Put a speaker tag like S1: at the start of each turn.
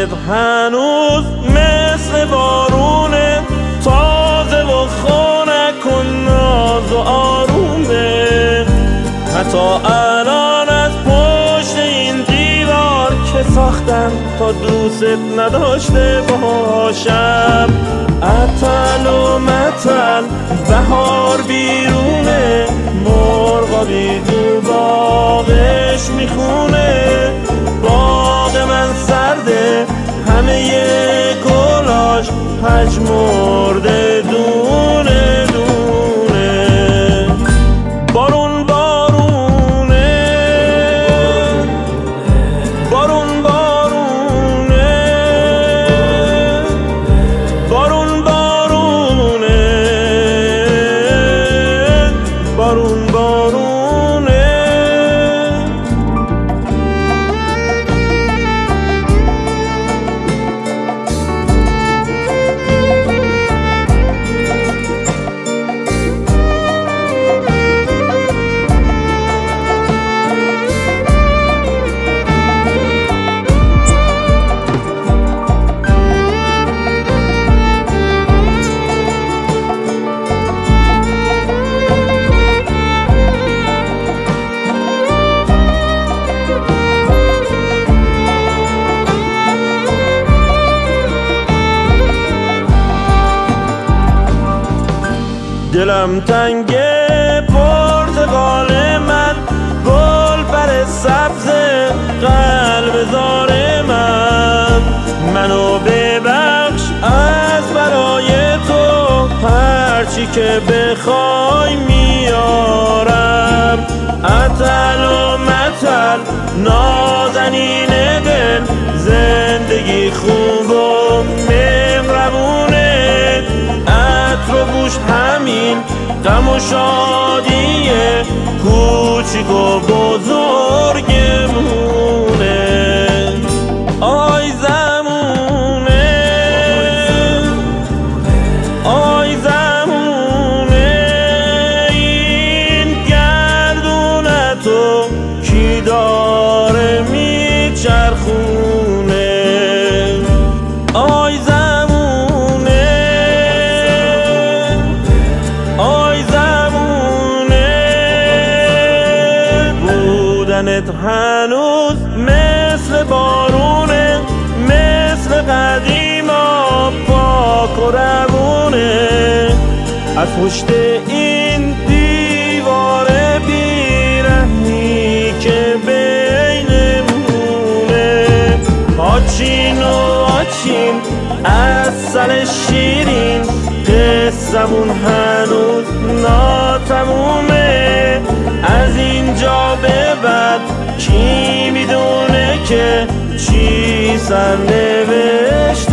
S1: بودنت هنوز مثل بارونه، تازه و خنک و ناز و آرومه. حتی الان از پشت این دیوار که ساختم تا دوست نداشته باشم، عطل و مطل بهار بیرونه، مرغا بی دو باغش میخونه. باغ من سرده همه گلاش پژمرده دونه دونه. بارون بارونه، بارون بارونه، بارون بارونه، بارون بارونه. دلم تنگه پرتقال من، گل بر سبز قلب زار من. منو ببخش از برای تو، هرچی که بخوای میارم. عطل و مطل نازنین دل، زندگی خوب و مهربونه. عطر و بوش همین غم و شادیه، کوچیک و بزرگمونه. آی زمونه، آی زمونه، این گردونتو کی داره میچرخونه. آی زمونه، آی زمونه، بودنت هنوز مثل بارونه، مثل قدیما پاک و روونه. از پشت این دیوار بیرحمی که بینمونه، آچین و آچین عسل شیرین، قصمون هنوز ناتمومه. از اینجا به بعد کی میدونه که چی سرنوشت